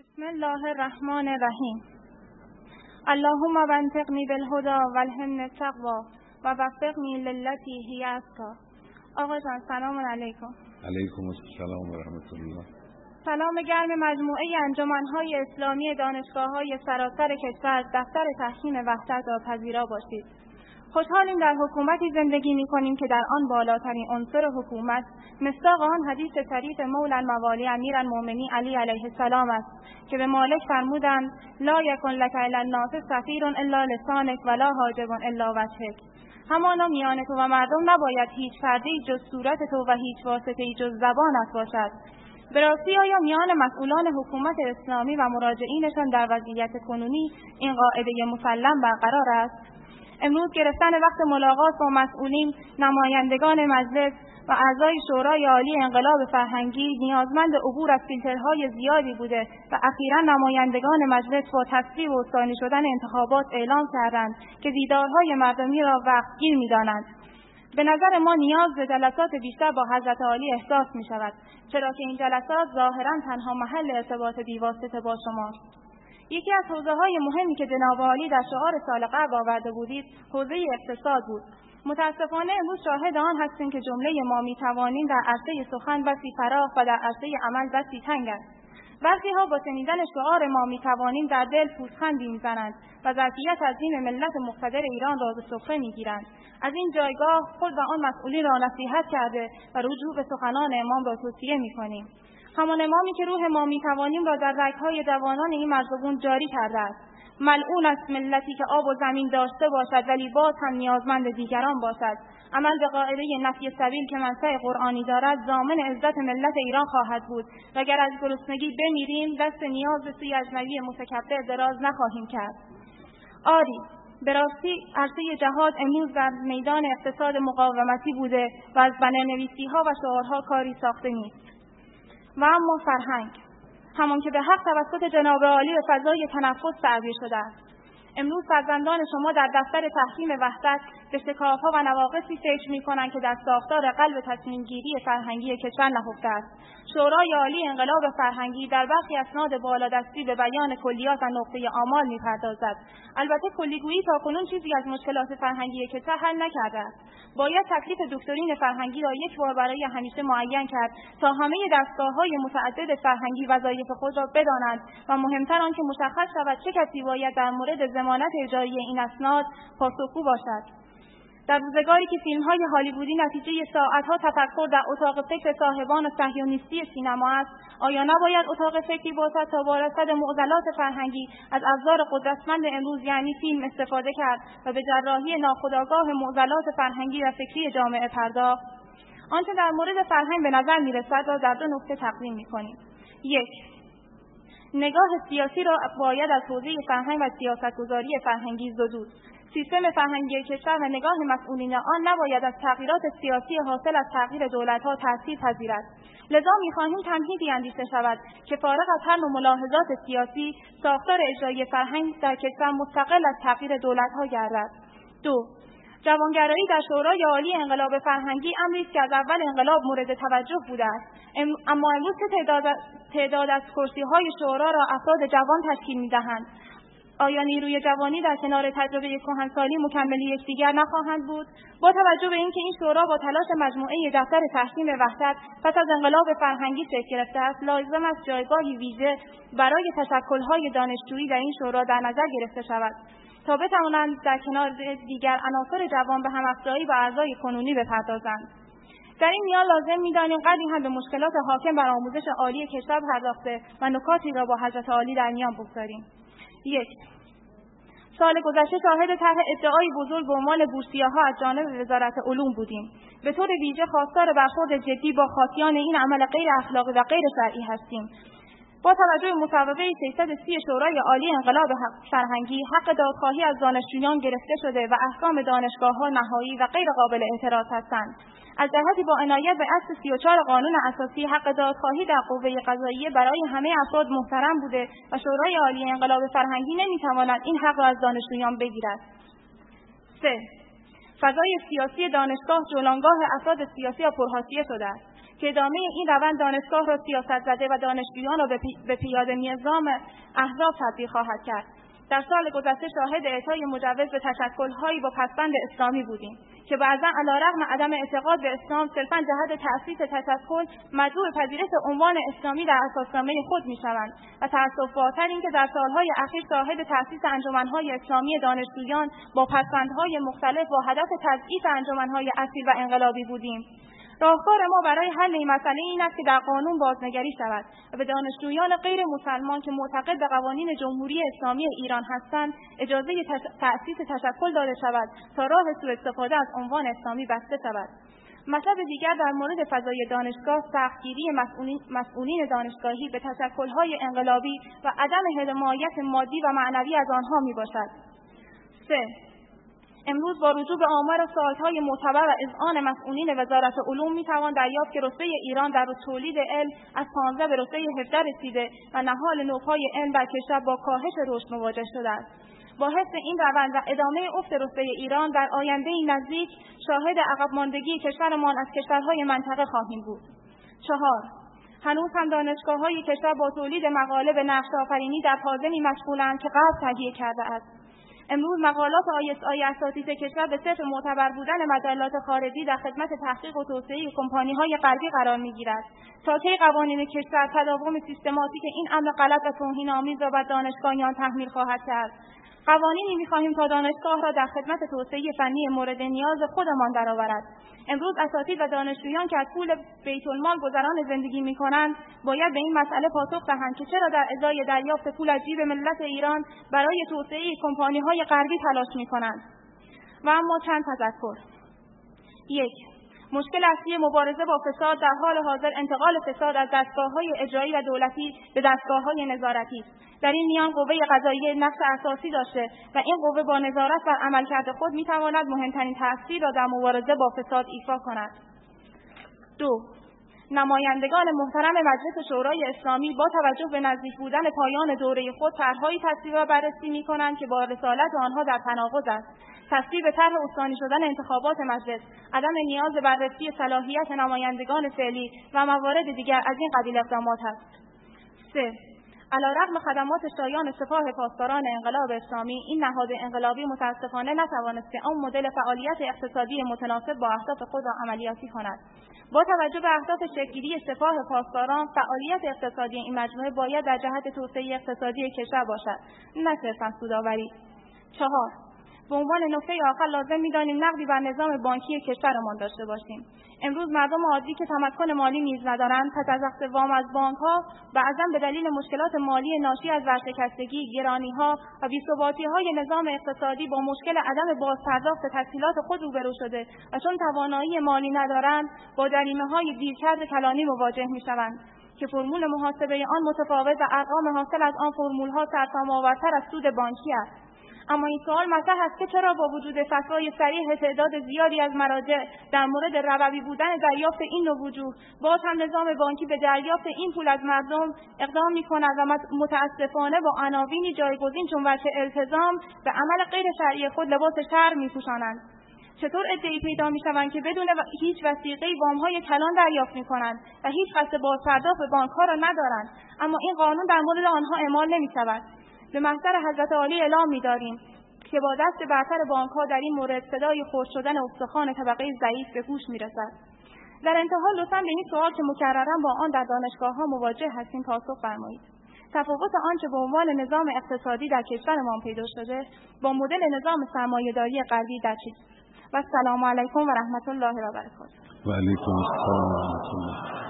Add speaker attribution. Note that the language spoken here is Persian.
Speaker 1: بسم الله الرحمن الرحیم. اللهم وفقنی بالهدى والهمنی التقوى و وفقنی للتی هی ازکی. آقا جان سلام علیکم.
Speaker 2: علیکم السلام و رحمت الله.
Speaker 1: سلام گرم مجموعه انجمن‌های اسلامی دانشگاه‌های سراسر کشور دفتر تحکیم وحدت را پذیرا باشید. خوشحالیم در حکومتی زندگی می‌کنیم که در آن بالاترین عنصر حکومت مصداق آن حدیث شریف مولا الموالی امیرالمؤمنین علی علیه السلام است که به مالک فرمودند لا یکن لک الی الناس سفیر الا لسانک ولا حاجب الا وجهک. همانا میان تو و مردم نباید هیچ پرده‌ای جز صورت تو و هیچ واسطه‌ای جز زبانت باشد. به راستی آیا میان مسئولان حکومت اسلامی و مراجعینشان در وضعیت کنونی این قاعده مسلم برقرار است؟ امروز گرفتن وقت ملاقات با مسئولین، نمایندگان مجلس و اعضای شورای عالی انقلاب فرهنگی نیازمند عبور از فیلترهای زیادی بوده و اخیراً نمایندگان مجلس با تصویب و ثانی شدن انتخابات اعلام کردند که دیدارهای مردمی را وقتگیر می‌دانند. به نظر ما نیاز به جلسات بیشتر با حضرت عالی احساس می‌شود، چرا که این جلسات ظاهراً تنها محل ارتباط بی‌واسطه با شماست. یکی از حوزه‌های مهمی که جناب عالی در شعار سال قبل آورده بودید، حوزه اقتصاد بود. متاسفانه امروز شاهد آن هستیم که جمله ما می‌توانیم در عرصه سخن بسی فراخ و در عرصه عمل بسی تنگ است. برخی‌ها با شنیدن شعار ما می‌توانیم در دل پوزخندی می‌زنند و ظرفیت عظیم ملت مقتدر ایران را به سفره می‌گیرند. از این جایگاه خود و آن مسئولین را نصیحت کرده و رجوع به سخنان امام را توصیه می‌کنیم. همان امامی که روح ما می‌توانیم را در رگ‌های جوانان این مرزبون جاری کرده است. ملعون است ملتی که آب و زمین داشته باشد ولی باز هم نیازمند دیگران باشد. عمل به قاعده نفی سبیل که منشأ قرآنی دارد ضامن عزت ملت ایران خواهد بود و اگر از گرسنگی بمیریم دست نیاز به سوی اجنبی متکبر دراز نخواهیم کرد. آری به راستی عرصه جهاد امروز در میدان اقتصاد مقاومتی بوده و از بنرنویسی‌ها و شعارها کاری ساخته نیست. و اما فرهنگ همان که به حق توسط جناب عالی به فضای تنفس تعبیر شده است. امروز فرزندان شما در دفتر تحکیم وحدت به شکاف‌ها و نواقصی فکر می‌کنند که در ساختار قلب تصمیم‌گیری فرهنگی کشور نهفته است. شورای عالی انقلاب فرهنگی در برخی اسناد بالادستی به بیان کلیات و نقطه آمال می‌پردازد. البته کلیگویی تاکنون چیزی از مشکلات فرهنگی کشور حل نکرده است. باید تکلیف دکترین فرهنگی را یک بار برای همیشه معین کرد تا همه دستگاه‌های متعدد فرهنگی وظایف خود را بدانند و مهمتر آنکه مشخص شود چه کسی باید در مورد ضمانت اجرایی این اسناد پاسخگو باشد. در روزگاری که فیلم‌های هالیوودی نتیجه ساعت‌ها تفکر در اتاق فکر صاحبان صهیونیستی سینما است، آیا نباید اتاق فکری باشد تا با رصد معضلات فرهنگی از ابزار قدرتمند امروز یعنی فیلم استفاده کرد و به جراحی ناخودآگاه معضلات فرهنگی و فکری جامعه پرداخت؟ آنچه در مورد فرهنگ به نظر می‌رسد را در دو نکته تقسیم می‌کنیم. 1. نگاه سیاسی را باید از حوزه فرهنگ و سیاستگذاری فرهنگی زدود. سیستم فرهنگی کشور و نگاه مسئولین آن نباید از تغییرات سیاسی حاصل از تغییر دولت‌ها تأثیر پذیرد. لذا می‌خواهیم تمهیدی اندیشه شود که فارغ از هر نوع ملاحظات سیاسی، ساختار اجرایی فرهنگ در کشور مستقل از تغییر دولت‌ها گردد. 2. جوانگرایی در شورای عالی انقلاب فرهنگی امری است که از اول انقلاب مورد توجه بوده است. اما امروز چه تعداد از کرسی‌های شورا را افراد جوان تشکیل می‌دهند؟ آیا نیروی جوانی در کنار تجربه کهنسالی مکمل یکدیگر نخواهند بود؟ با توجه به اینکه این شورا با تلاش مجموعه دفتر تحکیم وحدت پس از انقلاب فرهنگی شکل گرفته است، لازم است جایگاهی ویژه برای تشکل‌های دانشجویی در این شورا در نظر گرفته شود تا بتوانند در کنار دیگر عناصر جوان به هم‌افزایی و اعضای کنونی بپردازند. در این میان لازم می‌دانیم قدری هم به مشکلات حاکم بر آموزش عالی کشور پرداخته و نکاتی را با حضرت عالی در میان بگذاریم. 1. سال گذشته شاهد طرح ادعای بزرگ به عنوان بورسیه‌ها از جانب وزارت علوم بودیم. به طور ویژه خواستار برخورد جدی با خاطیان این عمل غیر اخلاقی و غیر شرعی هستیم. با توجه به مصوبه 330 شورای عالی انقلاب فرهنگی، حق دادخواهی از دانشجویان گرفته شده و احکام دانشگاه‌ها نهایی و غیر قابل اعتراض هستند. از جهتی با عنایت به اصل 34 قانون اساسی، حق دادخواهی در قوه قضاییه برای همه افراد محترم بوده و شورای عالی انقلاب فرهنگی نمی‌تواند این حق را از دانشجویان بگیرد. 3. فضای سیاسی دانشگاه جولانگاه افراد سیاسی و پرحاشیه شده است که ادامه این روند دانشگاه را سیاست زده و دانشجویان را به پیاده نظام احزاب تبدیل خواهد کرد. در سال گذشته شاهد اعطای مجوز به تشکل‌هایی با پسوند اسلامی بودیم که بعضا علیرغم عدم اعتقاد به اسلام صرفاً جهت تأسیس تشکل مدعو پذیرش عنوان اسلامی در اساسنامه خود می‌شوند و تأسف‌بارتر این که در سالهای اخیر شاهد تأسیس انجمن‌های اسلامی دانشجویان با پسوندهای مختلف با هدف تضعیف انجمن‌های اصیل و انقلابی بودیم. راهکار ما برای حل این مسئله این است که در قانون بازنگری شود و به دانشجویان غیر مسلمان که معتقد به قوانین جمهوری اسلامی ایران هستند اجازه تأسیس تشکل داده شود تا راه سوء استفاده از عنوان اسلامی بسته شود. مطلب دیگر در مورد فضای دانشگاه سختگیری مسئولین دانشگاهی به تشکل‌های انقلابی و عدم حمایت مادی و معنوی از آنها میباشد. 3. امروز با رجوع به آمار سایت‌های معتبر و اذعان مسئولین وزارت علوم می‌توان دریافت که رتبه ایران در تولید علم از 15 به رتبه 17 رسیده و نهال نوپای علم در کشور با کاهش رشد مواجه شده است. با حفظ این روند و ادامه افت رتبه ایران در آینده نزدیک شاهد عقب ماندگی کشورمان از کشورهای منطقه خواهیم بود. 4. هنوز هم دانشگاه‌های کشور با تولید مقاله به نقش‌آفرینی در حازمی مشغولند که قبل تهیه کرده است. امروز مقالات ISI اساتید کشور به صرف معتبر بودن مجلات خارجی در خدمت تحقیق و توسعه کمپانی‌های غربی قرار می‌گیرد. تا کی قوانین کشور تداوم سیستماتیک این امر غلط و توهین‌آمیز را بر دانشگاهیان تحمیل خواهد کرد؟ قوانینی می‌خواهیم تا دانشگاه را در خدمت توسعه فنی مورد نیاز خودمان درآورد. امروز اساتید و دانشجویان که از پول بیت‌المال گذران زندگی می‌کنند باید به این مسئله پاسخ دهند که چرا در ازای دریافت پول از جیب ملت ایران برای توسعه کمپانی‌های غربی تلاش می‌کنند. و اما چند تذکر. 1. مشکل اصلی مبارزه با فساد در حال حاضر انتقال فساد از دستگاه‌های اجرایی و دولتی به دستگاه‌های نظارتی است. در این میان قوه قضاییه نقش اساسی داشته و این قوه با نظارت بر عملکرد خود می‌تواند مهمترین تأثیر را در مبارزه با فساد ایفا کند. 2. نمایندگان محترم مجلس شورای اسلامی با توجه به نزدیک بودن پایان دوره خود طرح‌هایی تصویب و بررسی می‌کنند که با رسالت آنها در تناقض است. تصویب طرح استانی شدن انتخابات مجلس، عدم نیاز بررسی صلاحیت نمایندگان فعلی و موارد دیگر از این قبیل اقدامات است. 3. علیرغم خدمات شایان سپاه پاسداران انقلاب اسلامی، این نهاد انقلابی متاسفانه نتوانست که آن مدل فعالیت اقتصادی متناسب با اهداف خود را عملیاتی کند. با توجه به اهداف شکل‌گیری سپاه پاسداران، فعالیت اقتصادی این مجموعه باید در جهت توسعه اقتصادی کشور باشد، نه صرفاً سودآوری. 4. به عنوان نکته آخر لازم می‌دانیم نقدی بر نظام بانکی کشورمان داشته باشیم. امروز مردم عادی که تمکن مالی نیز ندارند پس از اخذ وام از بانک‌ها بعضاً به دلیل مشکلات مالی ناشی از ورشکستگی، گرانی‌ها و بی‌ثباتی‌های نظام اقتصادی با مشکل عدم بازپرداخت تسهیلات خود روبرو شده و چون توانایی مالی ندارند با جریمه‌های دیرکرد کلانی مواجه می‌شوند که فرمول محاسبه آن متفاوت و ارقام حاصل از آن فرمول‌ها سرسام‌آورتر از سود بانکی است. اما این سوال مطرح است که چرا با وجود فتوای صریح تعداد زیادی از مراجع در مورد ربوی بودن دریافت این نوع وجوه، باز هم نظام بانکی به دریافت این پول از مردم اقدام می‌کند و متأسفانه با عناوینی جایگزین چون وجه التزام به عمل غیر شرعی خود لباس شرع می‌پوشانند. چطور ادعی پیدا می‌شوند که بدون هیچ وثیقه‌ای وام‌های کلان دریافت می‌کنند و هیچ قصد بازپرداخت به بانک‌ها را ندارند، اما این قانون در مورد آنها اعمال نمی‌شود. به محضر حضرت عالی اعلام می‌داریم که با دست برتر بانک‌ها در این مورد صدای خرد شدن استخوان طبقه ضعیف به گوش می‌رسد. در انتها لطفاً به این سوال که مکرراً با آن در دانشگاه‌ها مواجه هستیم پاسخ فرمایید. تفاوت آنچه به عنوان نظام اقتصادی در کشورمان پیدا شده با مدل نظام سرمایه‌داری غربی در چیست؟ و السلام علیکم و رحمت الله و برکاته.
Speaker 2: و علیکم السلام و رحمت الله.